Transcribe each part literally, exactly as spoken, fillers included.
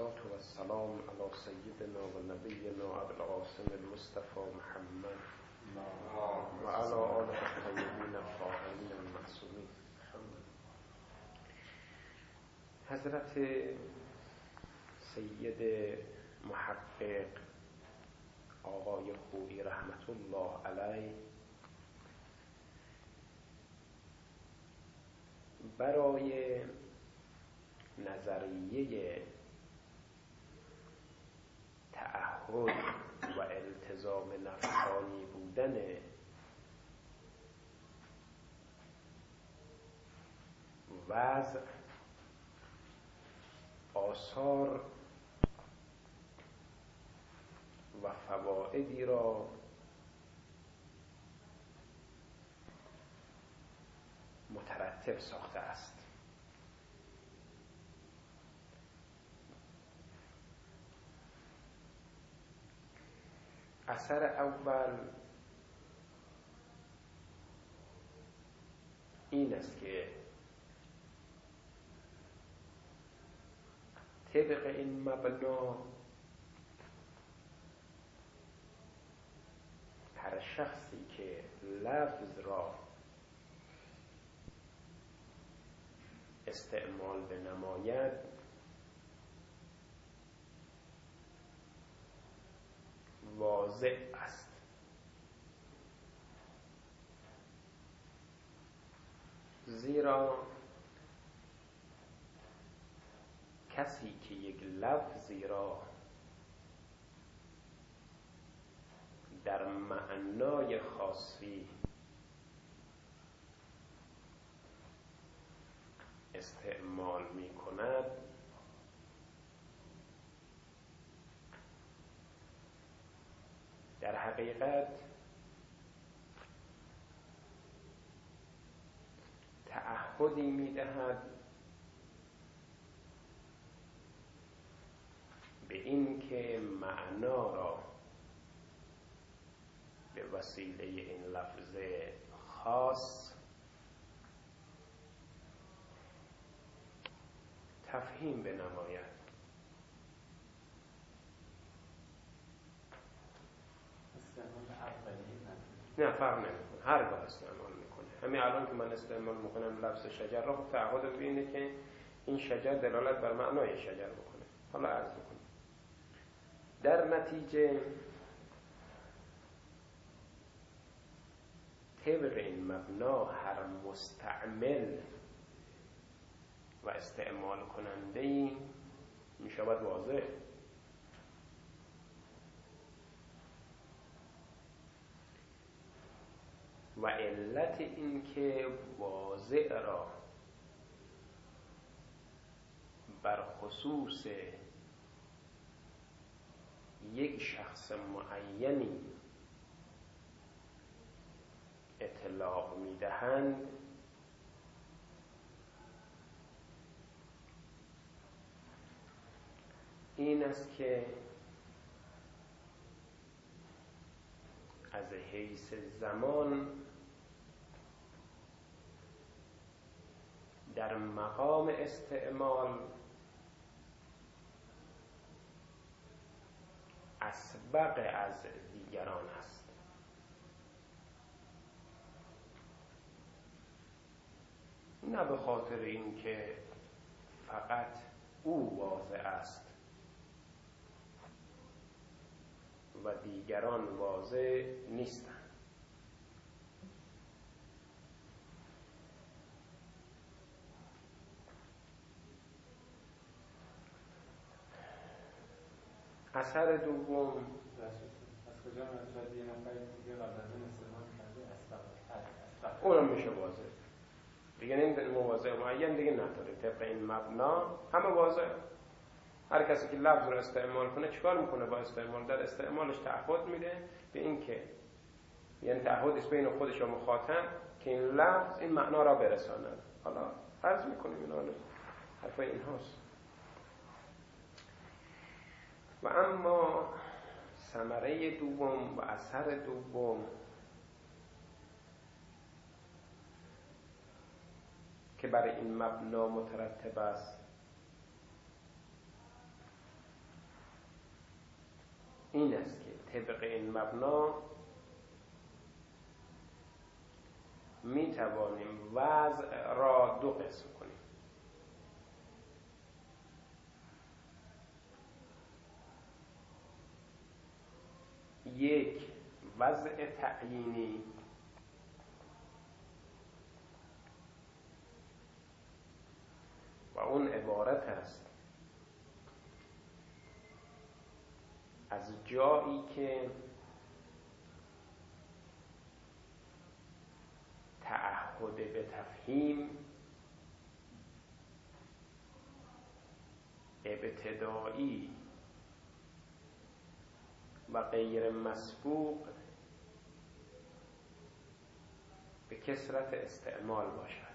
الصلاة والسلام على سيدنا و نبینا ابوالقاسم المصطفى محمد و علی آله الطیبین الطاهرین المعصومین. حضرت سید محقق آقای خویی رحمت الله علیه برای نظریه تعهد و التزام نفسانی بودن وضع آثار و فوائدی را مترتب ساخته است. اثر اول این است که طبق این مبنا هر شخصی که لفظ را استعمال بنماید واضح است، زیرا کسی که یک لفظی را در معنای خاصی استعمال می کند در حقیقت تعهدی می دهد به این که معنا را به وسیله این لفظ خاص تفهیم بنماید. نه فرق نمیکنه، هر گاه استعمال میکنه. همین الان که من استعمال میکنم لفظ شجر را، خب تعهد بینه که این شجر دلالت بر معنای شجر بکنه. حالا عرض میکنم در نتیجه طبق این مبنا هر مستعمل و استعمال کننده‌ای میشود واضح. و علت این که واضع را بر خصوص یک شخص معینی اطلاق میدهند این است که از حیث زمان در مقام استعمال اسبق از دیگران است. نه به خاطر اینکه فقط او واضح است و دیگران واضح نیستند. اثر دوم از کجا شاید یه نفری که قبل از این استعمال کرده اسبق اونم میشه واضح دیگه. این مواضع معین دیگه نداره. طبق این مبنا همه واضح. هر کسی که لفظ رو استعمال کنه چیکار میکنه با استعمال؟ در استعمالش تعهد میده به این که، یعنی تعهد است بین خودش و مخاطب که این لفظ این معنا را برساند. حالا عرض میکنیم اینا حرفای این هاست. و اما ثمره دوم و اثر دوم که برای این مبنا مترتب است این است که طبق این مبنا می توانیم وضع را دو قسم کنیم. یک وضع تعیینی و اون عبارت است از جایی که تعهد به تفهیم ابتدایی و غیر مسبوق به کثرت استعمال باشد.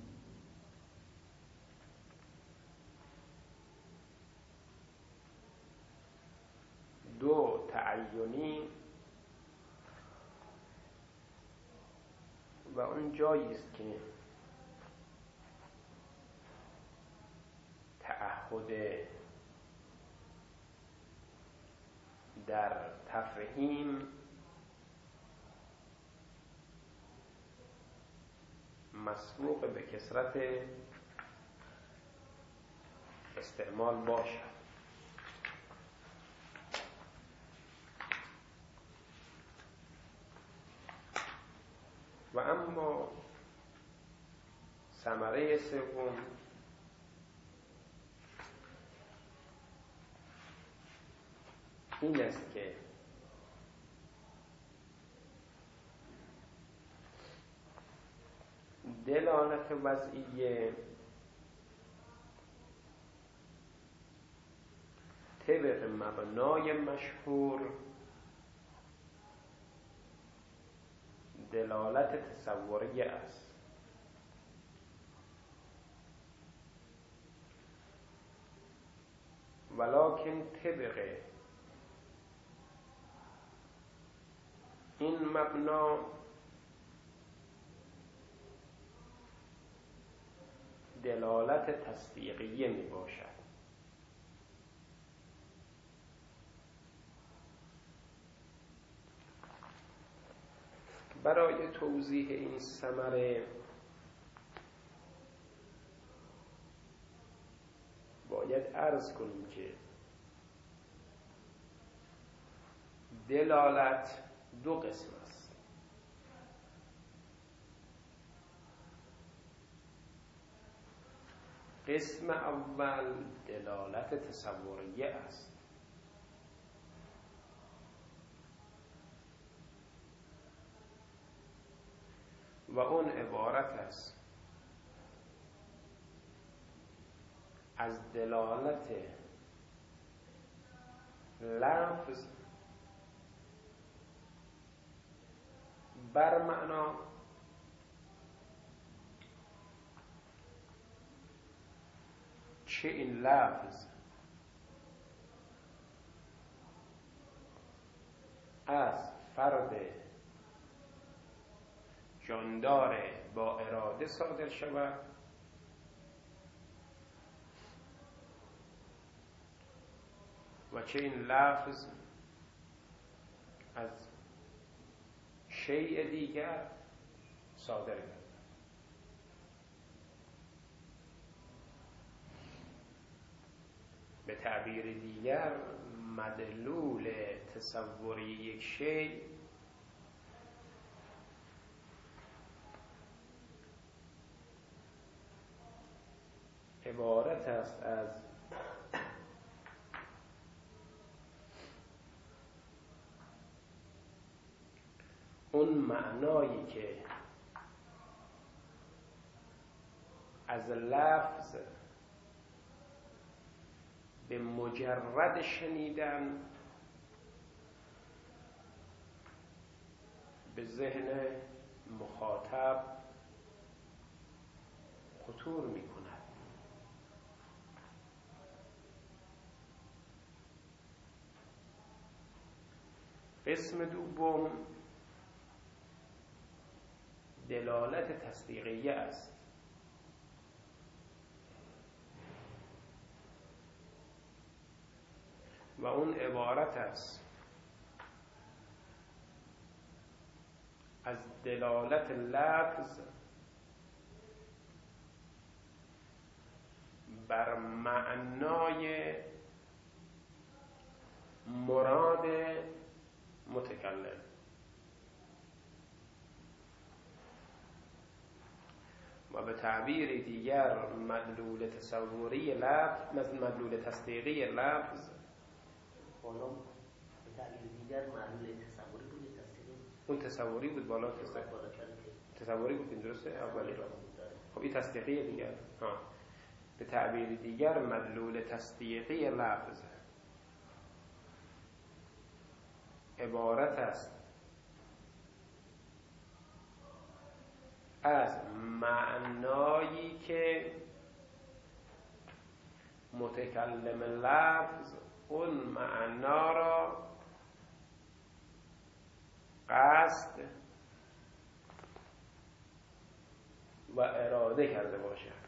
دو تعینی و اون جایی است که تعهد در تفهیم مسبوق به کثرت استعمال باشد. و اما ثمره سوم این است که دلالت وضعیه طبق مبنای مشهور دلالت تصوریه است، ولکن طبق این مبنا دلالت تصدیقیه می باشد. برای توضیح این ثمره باید عرض کنیم که دلالت دو قسم است. قسم اول دلالت تصوریه است و اون عبارت است از دلالت لفظ بر معنا چه این لفظ از فرد جاندار با اراده صادر شود و چه این لفظ از شیء دیگر صادر گردد. به تعبیر دیگر مدلول تصوری یک شیء عبارت است از اون معنایی که از لفظ به مجرد شنیدن به ذهن مخاطب خطور می کند. قسم دوم دلالت تصدیقیه است و اون عبارت است از دلالت لفظ بر معنای مراد متکلم. و به تعبیر دیگر مدلول تصوری لفظ، مدلول تصدیقی لفظ بالا به تعبیر دیگر مدلول تصوری بود، تصدیقی اون تصوری بود بالا تصدیق تصوری بود این درسته اولی را. خب این تصدیقی دیگر ها. به تعبیر دیگر مدلول تصدیقی لفظ عبارت است از معنایی که متکلم لفظ اون معنا را قصد و اراده کرده باشد.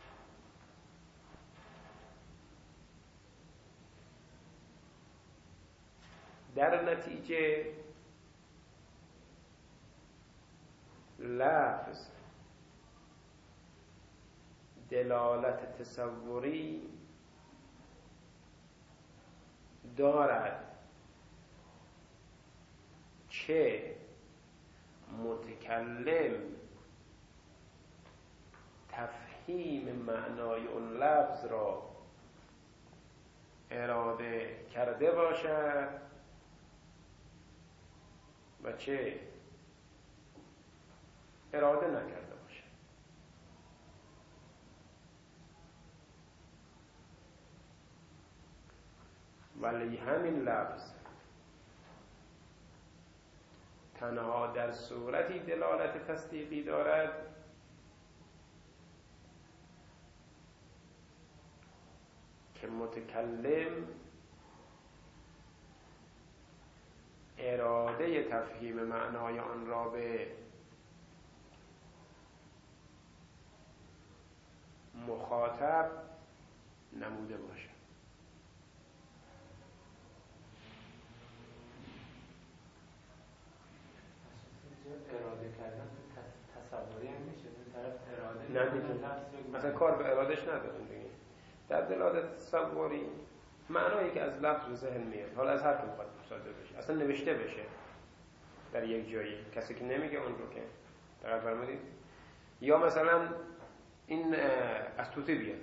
در نتیجه لفظ دلالت تصوری دارد چه متکلم تفهیم معنای اون لفظ را اراده کرده باشد و چه اراده نکرده باشد. ولی همین لفظ تنها در صورتی دلالت تصدیقی دارد که متکلم اراده تفهیم معنای آن را به مخاطب نموده باشد. اراده کردن تصوری هم میشه به طرف اراده نه دیگه مثلا کار به ارادش نداریم دیگه. در دلالت تصوری معنایی که از لفظ به ذهن میاد، حالا از هر که میخواد صادر بشه، اصلا نوشته بشه در یک جایی، کسی که نمیگه اون رو که دقیق فرمودید. یا مثلا این از توتی بیاد،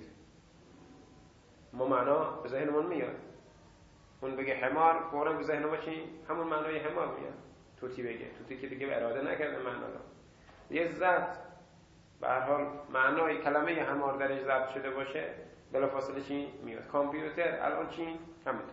ما معنا به ذهنمون میاد، اون بگه حمار، فوراً به ذهن ما چی؟ همون معنای حمار میاد. توتی بگه، توتی که دیگه اراده نکرده معنا رو. یه ضبط به هر حال معنای کلمه حمار درش ضبط شده باشه، بلافاصله چی میاد؟ کامپیوتر الان چی؟ همینطور.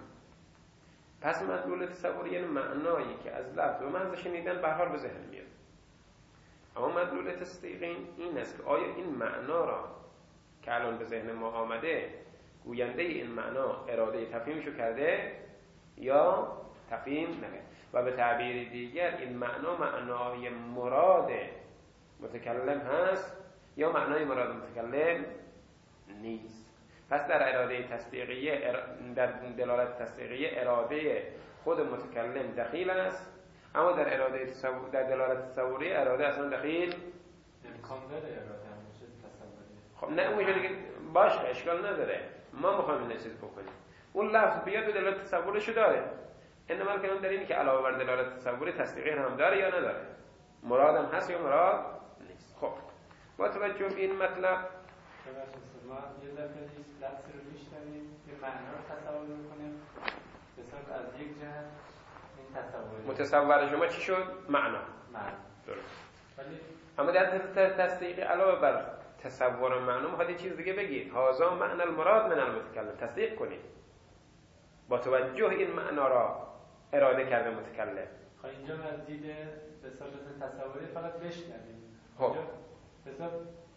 پس مدلول تصوری یعنی معنایی که از لفظ و محض شنیدن به هر حال به ذهن میاد. اما مدلول تصدیقی این است که آیا این معنا را که الان به ذهن ما آمده گوینده این معنا اراده تفهیمشو کرده یا تفهیم نکرده. و به تعبیر دیگر این معنا معنای مراد متکلم هست یا معنای مراد متکلم نیست. پس در اراده تصدیقیه، در دلالت تصدیقیه اراده خود متکلم دخیل است، اما در اراده تصور، در دلالت تصوری اراده اصلا دخیل امکان داره اراده هم باشه تصوری. خب نه اون میشه دیگه باشه اشکال نداره، ما میخوایم این چیز بکنیم. اون لفظ بیاد به دلالت تصورشو داره، انما الکلام در اینه که علاوه بر دلالت تصوری تصدیقی هم داره یا نداره، مراد هم هست یا مراد نیست. خب با توجه به این مطلب ما یه دفعه نیست لفظ رو میشنویم یه معنا رو تصور میکنیم به صورت از یک جهت این تصور متصور شما چی شد؟ معنا. معنا درست. ولی اما در تصدیق علاوه بر تصور معنا میخواد یه چیز دیگه بگید، هذا معنی المراد من المتکلم، تصدیق کنید با توجه این معنا را اراده کرده متکلم. خب اینجا از دید به صورت تصوری فقط بشنویم. خب به صورت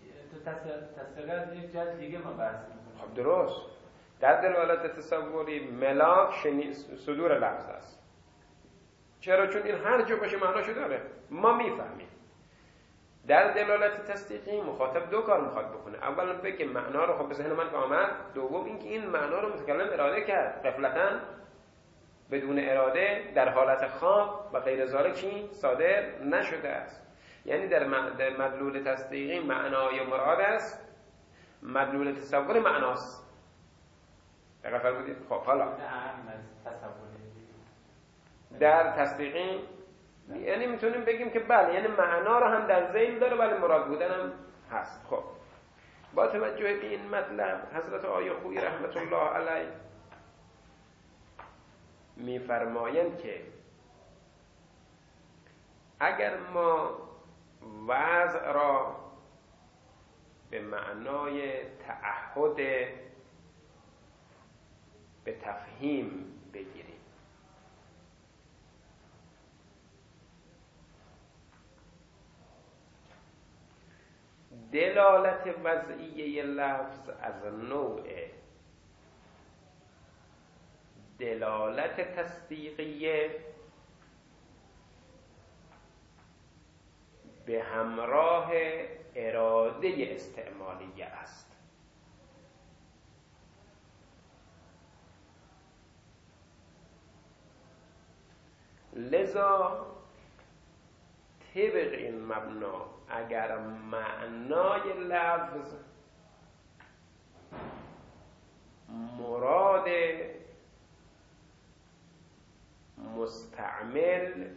تصدیق از یک جهت دیگه ما بحث میکنیم. خب درست. در دلالت تصوری ملاک شنی... صدور لفظ است. چرا؟ چون این هر جا باشه معناشو داره، ما میفهمیم. در دلالت تصدیقی مخاطب دو کار میخواد بکنه، اولا بگه معنا رو خب به ذهن من که آمد، دوم اینکه این معنا رو متکلم اراده کرد غفلتاً بدون اراده در حالت خواب و غیر ذالک صادر نشده است. یعنی در مدلول تصدیقی معنای مراد است، مدلول تصور معناست. دقیق فرمودید؟ خب حالا در تصدیقی یعنی میتونیم بگیم که بله، یعنی معنا رو هم در ذیل داره ولی مراد بودن هم هست. خب با توجه به این مطلب حضرت آیه خویی رحمت الله علیه میفرمایند که اگر ما وضع را به معنای تعهد به تفهیم بگیریم، دلالت وضعیه لفظ از نوع دلالت تصدیقیه به همراه اراده استعمالیه است. لذا طبق این مبنا اگر معنای لفظ مراد مستعمل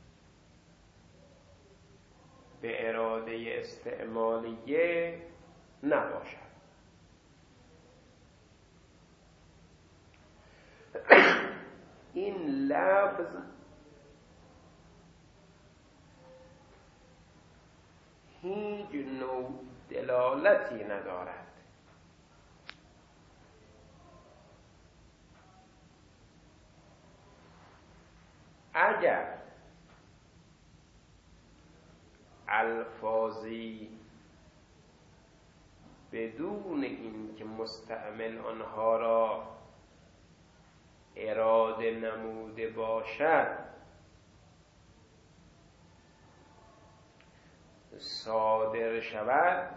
به اراده استعمالیه نباشد، این لفظ هیچ نوع دلالتی ندارد. اگر الفاظی بدون این که مستعمل آنها را اراده نموده باشد صادر شود،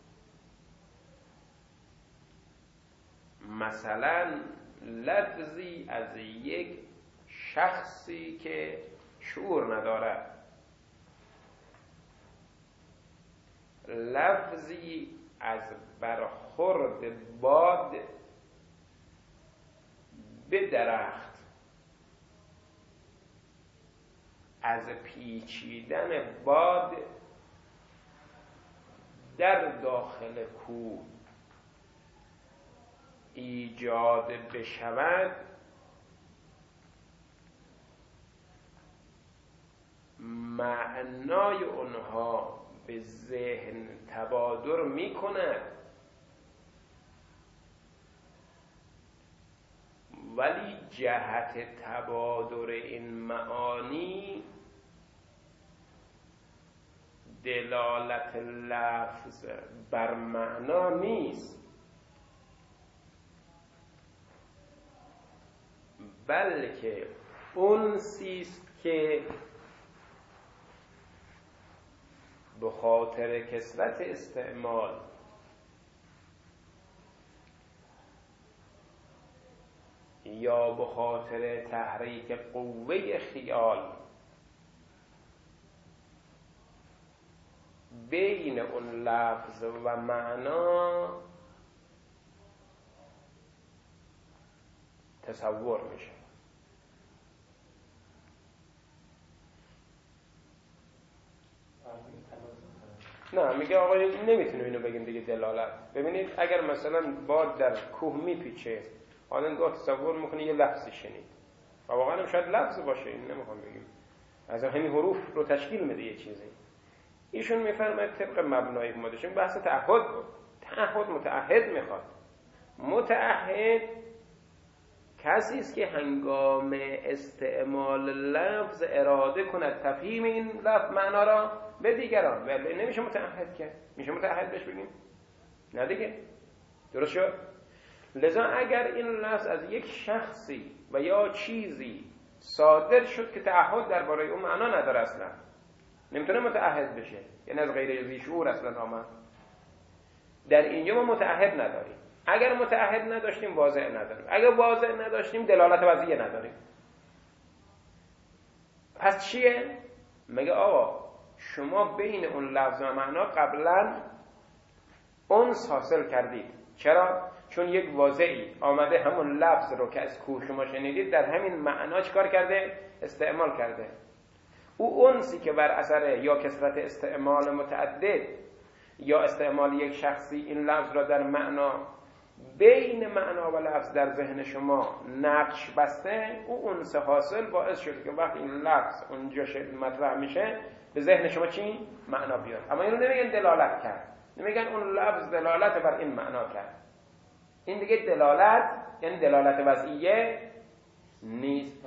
مثلا لفظی از یک شخصی که شعور ندارد، لفظی از برخورد باد به درخت، از پیچیدن باد در داخل کوه ایجاد بشود، معنای اونها به ذهن تبادر می کند ولی جهت تبادر این معانی دلالت لفظ بر معنا نیست، بلکه اونسی است که به خاطر کثرت استعمال یا به خاطر تحریک قوه خیال بین اون لفظ و معنا تصور میشه. نه میگه آقا نمیتونیم اینو بگیم دیگه دلالت. ببینید اگر مثلا باد در کوه میپیچه آدم دو تصور میکنه یه لفظی شنید و واقعا هم شاید لفظ باشه، این نمیخوام بگیم، از همین حروف رو تشکیل میده یه چیزی. ایشون میفرماید طبق مبنای ما داشتیم بحث تعهد بود. تعهد متعهد میخواد. متعهد کسی است که هنگام استعمال لفظ اراده کند تفهیم این لفظ معنا را به دیگران، ولی نمیشه متعهد کرد. میشه متعهد بهش بگیم؟ نه دیگه. درست شد؟ لذا اگر این لفظ از یک شخصی و یا چیزی صادر شد که تعهد درباره اون معنا نداره اصلا، نمیتونه متعهد بشه، یعنی از غیر ذی شعور اصلا آمد، در اینجا ما متعهد نداریم. اگر متعهد نداشتیم واضح نداریم، اگر واضح نداشتیم دلالت وضعیه نداریم. پس چیه؟ میگه آقا شما بین اون لفظ و معنا قبلا انس حاصل کردید. چرا؟ چون یک واضعی آمده همون لفظ رو که از کوه شما شنیدید در همین معنا چیکار کرده؟ استعمال کرده. او انسی که بر اثر یا کثرت استعمال متعدد یا استعمال یک شخصی این لفظ را در معنا بین معنا و لفظ در ذهن شما نقش بسته، او انس حاصل باعث شده که وقتی این لفظ اونجا مطرح میشه به ذهن شما چی؟ معنا بیاد. اما اینو نمیگن دلالت کرد، نمیگن اون لفظ دلالت بر این معنا کرد. این دیگه دلالت یعنی دلالت وضعیه نیست.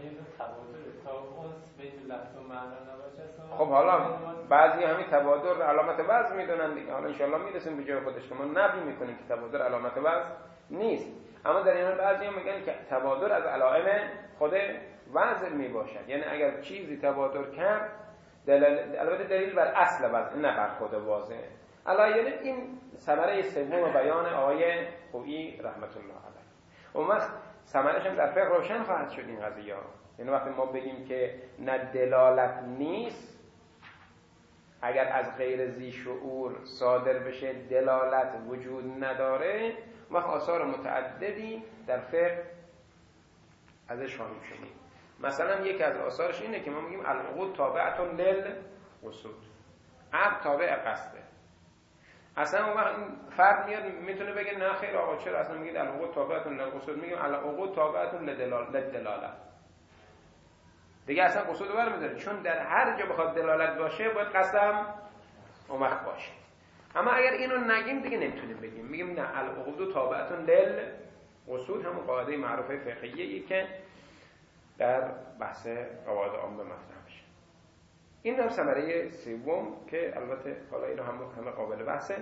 خب حالا بعضی همین تبادر علامت وضع میدونن دیگه. حالا انشالله میرسیم به جای خودش که ما نبی میکنیم که تبادر علامت وضع نیست. اما در این حال بعضی هم میگن که تبادر از علائم خود وضع میباشد. یعنی اگر چیزی تبادر کرد دلیل، البته دلیل بر اصل وضع نه بر خود واضح. علایه این ثمره سوم بیان آقای خویی رحمت الله علیه. اون وقت ثمرش هم در فقه روشن خواهد شد این قضیه ها. یعنی وقتی ما بگیم که نه دلالت نیست، اگر از غیر ذی شعور صادر بشه دلالت وجود نداره، وقت آثار متعددی در فقه ازش خواهیم شنید. مثلا یکی از آثارش اینه که ما میگیم العقود تابعتون للقصود، عقد تابع قصده. اصلا اون وقت فرد میاد میتونه بگه نه خیر آقا چرا اصلا میگید العقود تابعتون للقصود؟ میگیم العقود تابعتون للدلاله. دیگه اصلا قصود رو برمی‌داره، چون در هر جا بخواد دلالت باشه باید قسم اون وقت باشه. اما اگر اینو نگیم دیگه نمیتونیم بگیم. میگیم نه العقود تابعتون للقصود، همون قاعده معروفه فقهیه‌ای که در بحث قواعد عامه مطرح میشه. این هم ثمره سوم که البته حالا اینو هم همه قابل بحثه.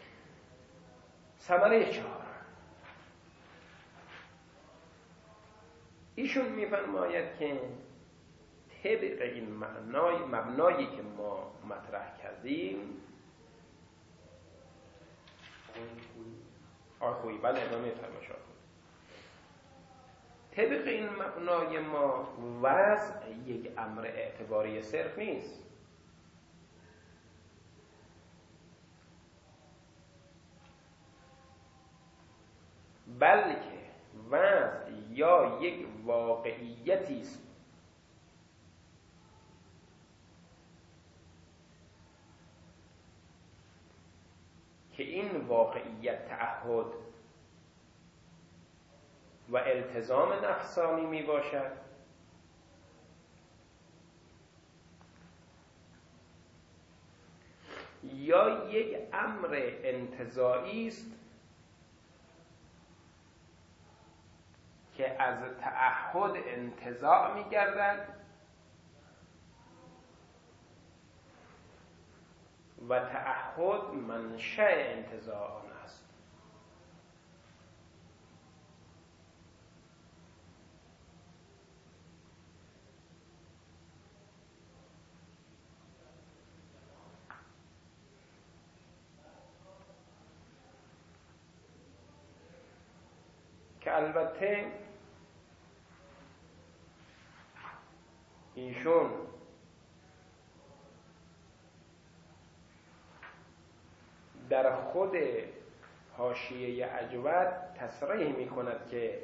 ثمره چهار، ایشون میفرماید که طبق این معنای مبنایی که ما مطرح کردیم آخوی بله ادامه فرماشا طبق این مبنای ما وضع یک امر اعتباری صرف نیست، بلکه وضع یا یک واقعیتی است که این واقعیت تعهد و التزام نفسانی می باشد یا یک امر انتزاعی است که از تعهد انتزاع می گردد و تعهد منشأ انتزاع آن است. که البته ایشون در خود حاشیه اجود تصریح می کند که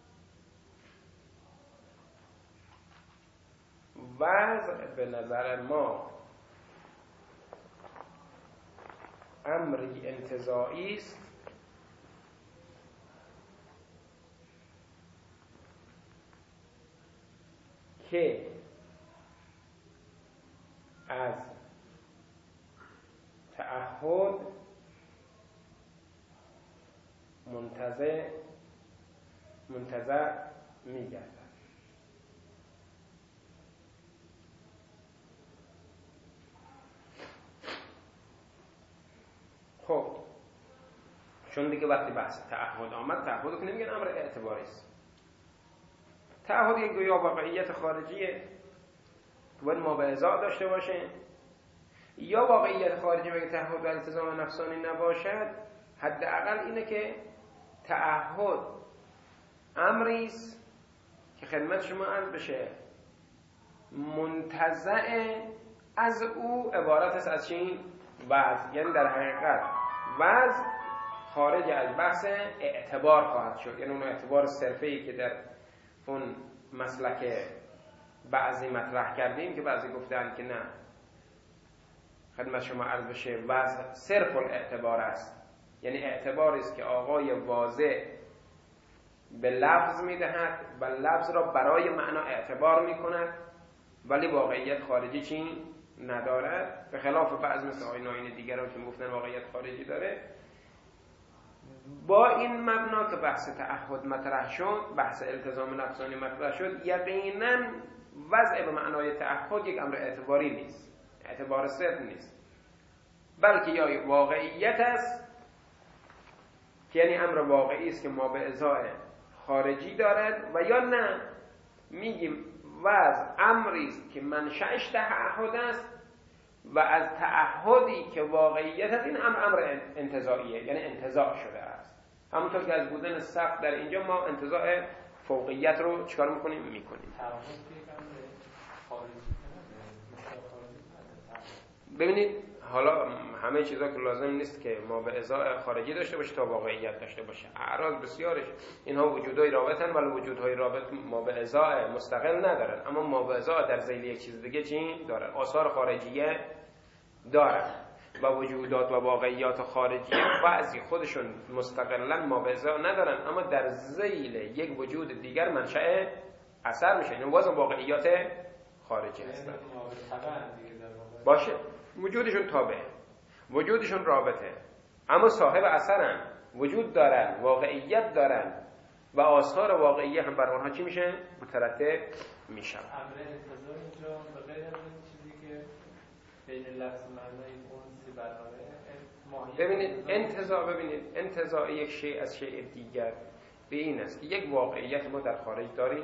وضع به نظر ما امری انتزاعی است که از تعهد منتزع منتزع می‌گردد. خب چون دیگه وقتی بحث تعهد آمد، تعهد که نمیگن امر اعتباری است. تعهد یک گویا واقعیت خارجیه که باید مابعضا داشته باشه، یا واقعیت خارجی بگه تعهد و التزام نفسانی نباشد، حداقل اینه که تعهد امری است که خدمت شما عرض بشه منتزع از او عبارت است از چی؟ وضع. یعنی در حقیقت وضع خارج از بحث اعتبار خواهد شد، یعنی اون اعتبار صرفه‌ای که در اون مسلک بعضی مطرح کردیم که بعضی گفتن که نه، خدمت شما عرض بشه وضع صرف الاعتبار است، یعنی اعتباری است که آقای واضح به لفظ میدهد و لفظ را برای معنا اعتبار میکند ولی واقعیت خارجی چی ندارد، به خلاف بعض مثل آقای ناینی دیگران که میگفتن واقعیت خارجی داره. با این مبنا که بحث تعهد مطرح شد، بحث التزام نفسانی مطرح شد، یقینا وضع به معنای تعهد یک امر اعتباری نیست، اعتبار صرف نیست، بلکه یا واقعیت است که یعنی امر واقعی است که ما به ازای خارجی دارد، و یا نه میگیم وضع امری است که منشأش تعهد است و از تعهدی که واقعیت است این امر امر انتزاعیه، یعنی انتزاع شده است. همونطور که از بودن سقف در اینجا ما انتزاع فوقیت رو چکار میکنیم؟ میکنیم. ببینید حالا همه چیزا که لازم نیست که ما به ازای خارجی داشته باشه تا واقعیت داشته باشه. اعراض بسیارش اینها وجودهای رابطن، ولی وجودهای رابط ما به ازای مستقل ندارن، اما ما به ازای در ذیل یک چیز دیگه چی دارن؟ آثار خارجیه دارن و وجودات و واقعیات خارجیه بعضی خودشون مستقلا ما به ازای ندارن، اما در ذیل یک وجود دیگر منشأ اثر میشه، این واسه واقعیات خارجی هستن. باشه وجودشون تابعه، وجودشون رابطه، اما صاحب اثرن، وجود دارن، واقعیت دارن و آثار واقعیه هم بر آنها چی میشه؟ مترتب میشن. امر انتزاع اینجا به غیر از این چیزی که بین لفظ و معنای اون برابره. ببینید انتزاع، ببینید انتزاع یک شیء از شیء دیگر به این است که یک واقعیت ما در خارج داریم،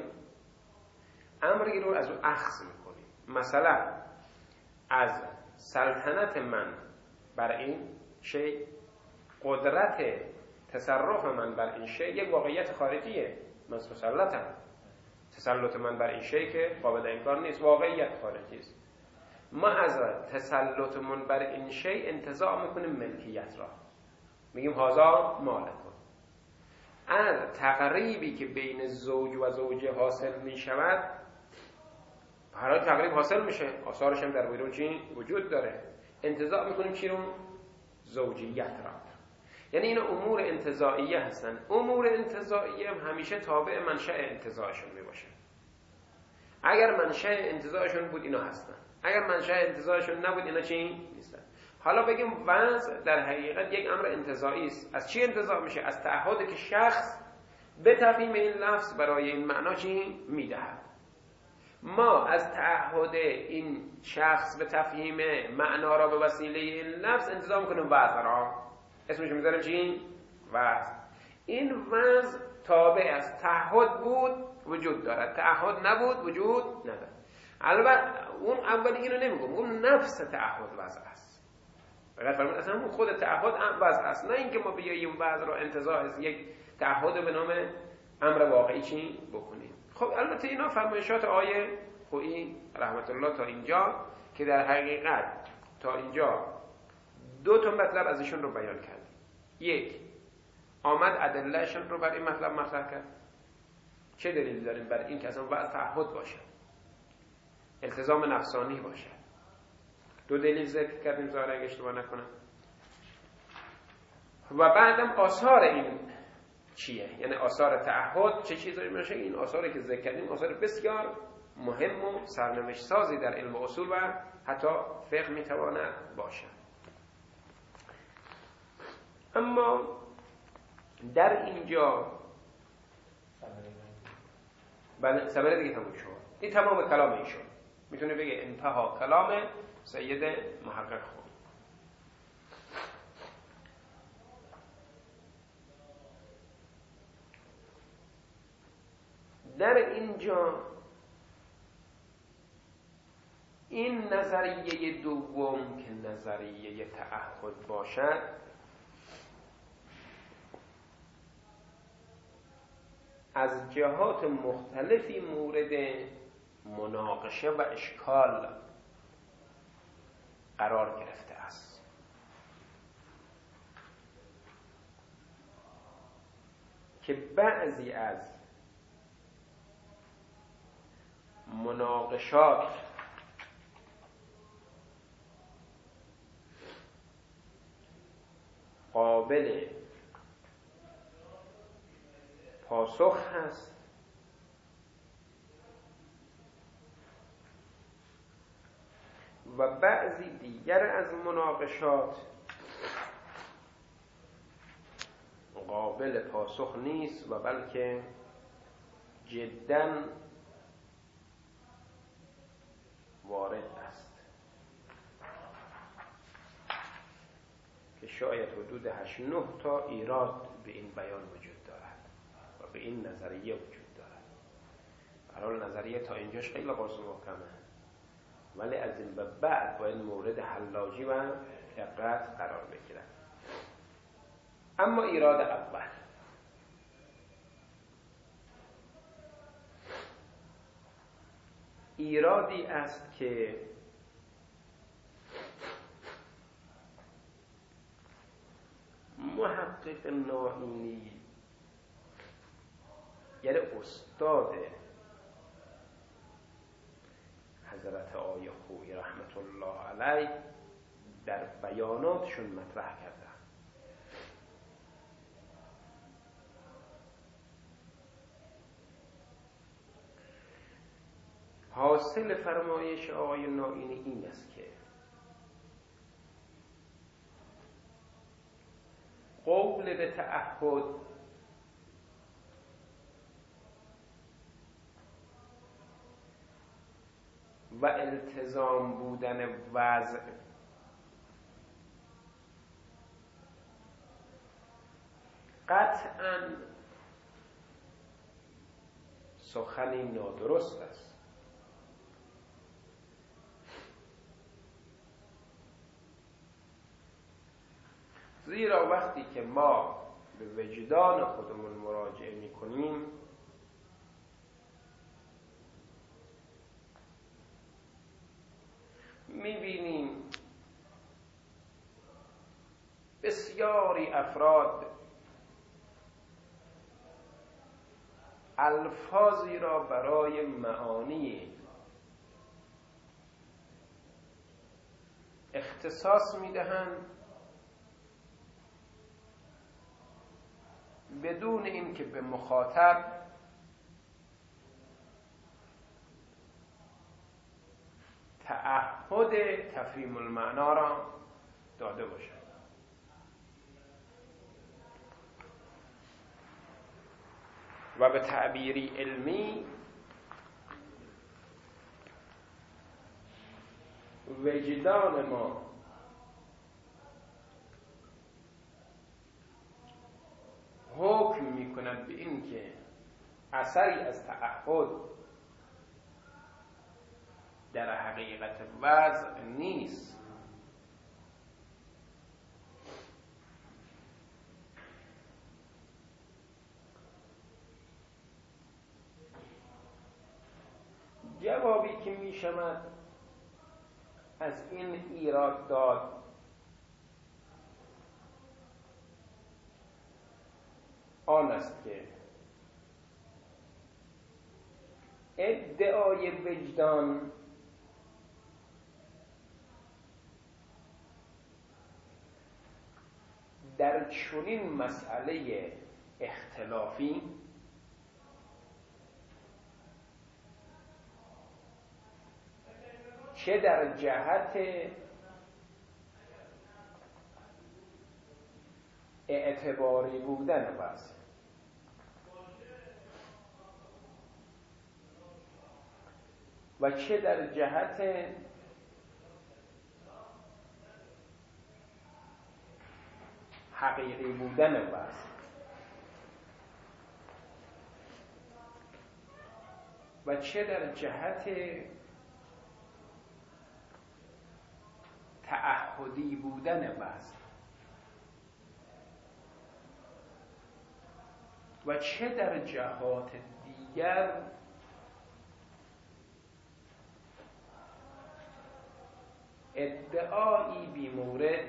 امری رو از او اخذ میکنیم. مثلا از سلطنت من بر این شیء، قدرت تصرف من بر این شیء یک واقعیت خارجیه، من مسلطم، تسلط من بر این شیء که قابل انکار نیست، واقعیت خارجی است. ما از تسلط من بر این شیء انتزاع میکنیم ملکیت را، میگیم هذا مالکن. از تقریبی که بین زوج و زوجه حاصل میشود، هر تقریب حاصل میشه، آثارش هم در بیرون چی وجود داره، انتزاع میکنیم چی رو؟ زوجیت را. یعنی اینا امور انتزاعیه هستن. امور انتزاعیه هم همیشه تابع منشأ انتزاعشون میباشه. اگر منشأ انتزاعشون بود اینا هستن، اگر منشأ انتزاعشون نبود اینا چی نیستن. حالا بگیم وضع در حقیقت یک امر انتزاعی است. از چی انتزاع میشه؟ از تعهدی که شخص به تفهیم این لفظ برای این معنا چی میدهد. ما از تعهد این شخص به تفهیم معنا را به وسیله این لفظ انتزاع میکنیم وضع را، اسمش میذاریم چی؟ وضع. این وضع تابع از تعهد بود وجود دارد، تعهد نبود وجود ندارد. البته اون اولی اینو نمیگم، اون نفس تعهد وضع است. فقط فرمود اصلا اون خود تعهد وضع است، نه اینکه ما بیاییم وضع را انتزاع از یک تعهد به نام امر واقعی چی بکنیم. خب البته اینا فرمایشات آیه خویی رحمت الله تا اینجا که در حقیقت تا اینجا دو تا مطلب ازشون رو بیان کرد. یک، آمد ادلهشون رو بر این مطلب مطرح کرد. چه دلیل داریم بر این که اصلا وضع تعهد باشه، التزام نفسانی باشه؟ دو دلیل ذکر کردیم ظاهرا اگه اشتباه نکنم. و بعدم آثار این چیه؟ یعنی آثار تعهد چه چیزایی میشه؟ این آثاری که ذکر کردیم آثار بسیار مهم و سرنوشت سازی در علم اصول و حتی فقه میتواند باشه. اما در اینجا بله سبب دیگه تموم شد. این تمام کلام این شد. میتونه بگه انتها کلام سید محقق خود. در اینجا این نظریه دوم که نظریه تعهد باشد از جهات مختلفی مورد مناقشه و اشکال قرار گرفته است. که بعضی از مناقشات قابل پاسخ هست و بعضی دیگر از مناقشات قابل پاسخ نیست و بلکه جداً وارد است، که شاید حدود هشت نه تا ایراد به این بیان وجود دارد و به این نظریه وجود دارد. به هر حال نظریه تا اینجاش خیلی قاصر محکمه، ولی از این به بعد باید مورد حلاجی و دقت قرار بگیرد. اما ایراد اول، ایرادی است که محقق ناینی، یعنی استاد حضرت آیه خویی رحمت الله علیه، در بیاناتشون مطرح کرده. حاصل فرمایش آقای ناینی این است که قول به تعهد و التزام بودن وضع قطعاً سخنی نادرست است، زیرا وقتی که ما به وجدان خودمون مراجعه می‌کنیم می‌بینیم بسیاری افراد الفاظی را برای معانی اختصاص می‌دهند بدون اینکه به مخاطب تعهد تفهیم المعنا را داده باشد. و به تعبیری علمی وجدان ما حکم می کند به این که اثری از تعهد در حقیقت وضع نیست، جوابی که می شود از این ایراد داد آن است که ادعای وجدان در چنین مسئله اختلافی چه در جهت اعتباری بودن وضع و چه در جهت حقیقی بودن وضع و چه در جهت تعهدی بودن وضع و چه در جهات دیگر ادعایی بی مورد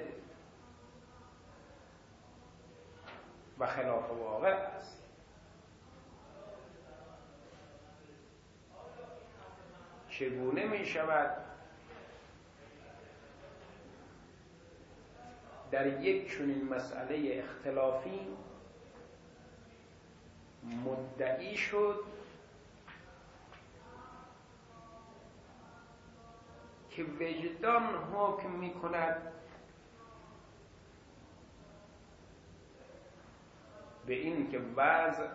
و خلاف واقع است. چگونه می شود در یک چنین مسئله اختلافی مدعی شد که وجدان حکم می کند به این که وضع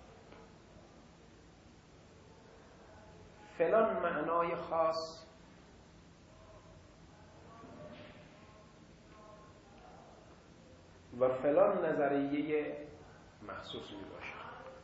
فلان معنای خاص و فلان نظریه مخصوص می باشد.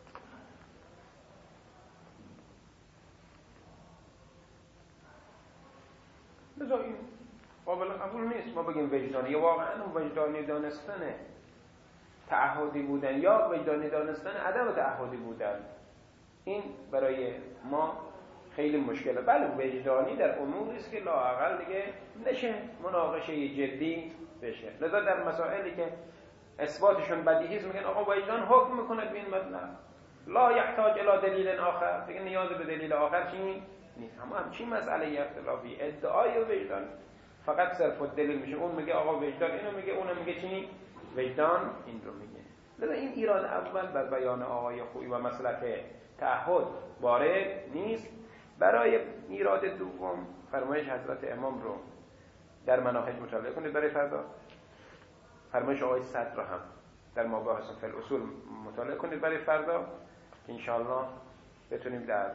لذا این قابل قبول نیست ما بگیم وجدانی، یا واقعا وجدانی دانستن تعهدی بودن یا وجدانی دانستن عدم تعهدی بودن، این برای ما خیلی مشکله. بله وجدانی در اموری است که لااقل دیگه نشه مناقشه جدی بشه. لذا در مسائلی که اثباتشون بدیهی است میگن آقا وجدان حکم میکنه به این مطلب، لا یحتاج الی دلیل آخر، دیگه نیاز به دلیل آخر چی نیست. اما همچین مسئله اختلافی ادعای وجدان فقط صرف دلیل میشه. اون میگه آقا وجدان اینو میگه، اون میگه چی؟ وجدان این رو میگه. لذا این ایراد اول بر بیان آقای خویی و مسلک تعهد وارد نیست. برای ایراد دوم فرمایش حضرت امام رو در مناهج مطالعه کنید برای فردا. فرمایش آقای صدر رو هم در مباحث فی الاصول مطالعه کنید برای فردا که انشاءالله بتونیم در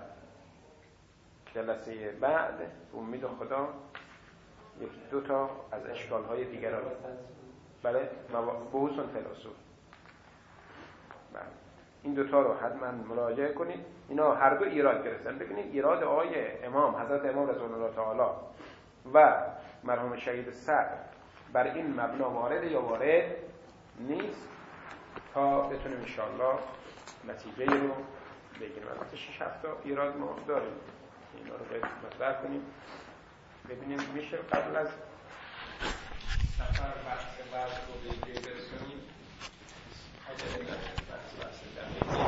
جلسه بعد امید خدا یکی دو تا از اشکال‌های دیگر رو بله بحوث فی الاصول بله این دوتا رو حتما مراجعه کنید. اینا هر دو ایراد گرفتن. ببینید ایراد آقای امام حضرت امام رضوان الله تعالی و مرحوم شهید صدر بر این مبنا وارد یا وارد نیست تا بتونیم انشاءالله نتیجه رو بگیریم. البته شش هفت تا ایراد ما داریم، اینا رو باید مطرح کنیم ببینیم میشه قبل از سفر بحث بعد رو به جای برسونیم. اجازه بحث بحث در